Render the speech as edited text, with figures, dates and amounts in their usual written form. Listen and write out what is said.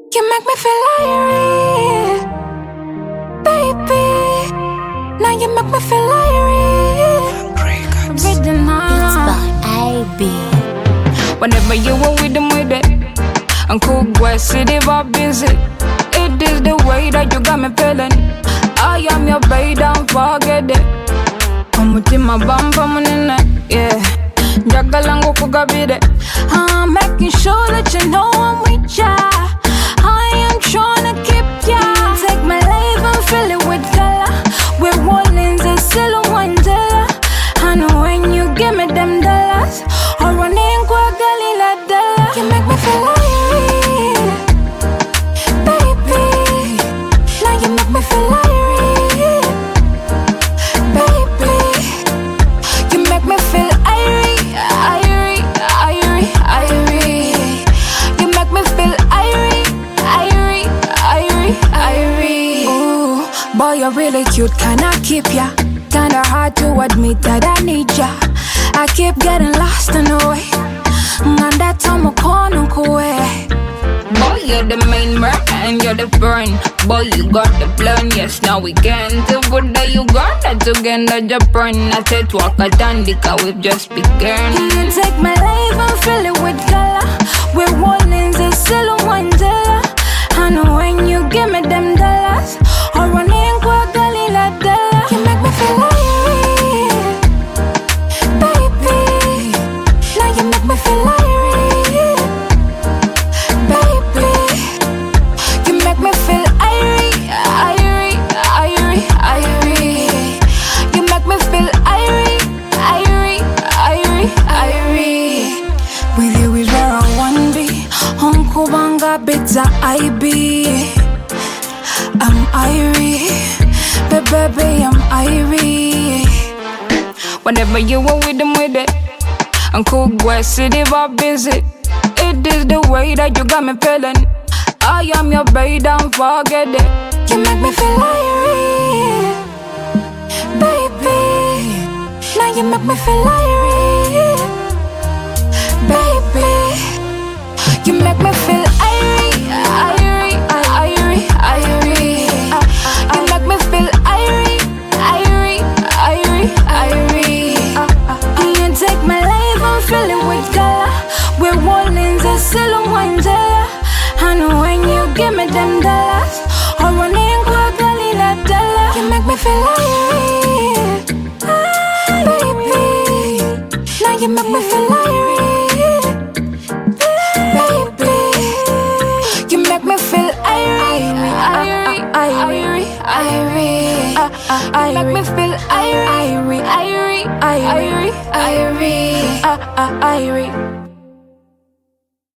You make me feel irie, baby. Now you make me feel irie. Beats by IB. Whenever you are with it, and cool boy city vibe busy. It is the way that you got me feeling. I am your baby, don't forget it. Umutima bamba munene, yeah. Jagalango kugabide. I'm making sure that you know I'm with ya. I am tryna keep ya. Take my life and fill it with color. With wallings and silhouette Mandela. I know when you give me them dollars, or running kwa galila dollar. You make me feel irie, baby. Now you make me feel irie, baby. You make me feel irie, irie, irie, irie. You make me feel irie, irie, irie, irie. Ooh, boy, you're really cute, can I keep ya? Kinda hard to admit that I need ya. I keep getting lost in the way, and that time I can't go away. Boy, you're the main man and you're the brain. Boy, you got the plan, yes, now we can. The good that you got that together, Japan. I said, walk a dandika, we've just begun. You take my life and fill it with color. With wallings and silhouette Mandela. I know when you give me them dollars, or running kwa galila dollar. You make me feel irie, baby. Now you make me feel irie, baby. You make me feel irie, irie, irie, irie. You make me feel irie, irie, irie, irie. With you is where I wanna be. Uncle Banga Bita IB. I'm irie, baby, I'm irie. Whenever you are with it, and cool boy city vibe busy. It is the way that you got me feeling. I am your baby, don't forget it. You make me feel irie, baby. Now you make me feel irie, baby. You make me feel irie, irie, irie, irie. You make me feel irie, irie, irie, irie. You take my life and fill it with color. With wallings and silhouette Mandela. I know when you give me them dollars, or running kwa galila dollar. You make me feel irie, baby. Now you make me feel irie, baby. You make me feel irie, irie, irie, irie. You make me feel irie, irie, irie, irie, irie.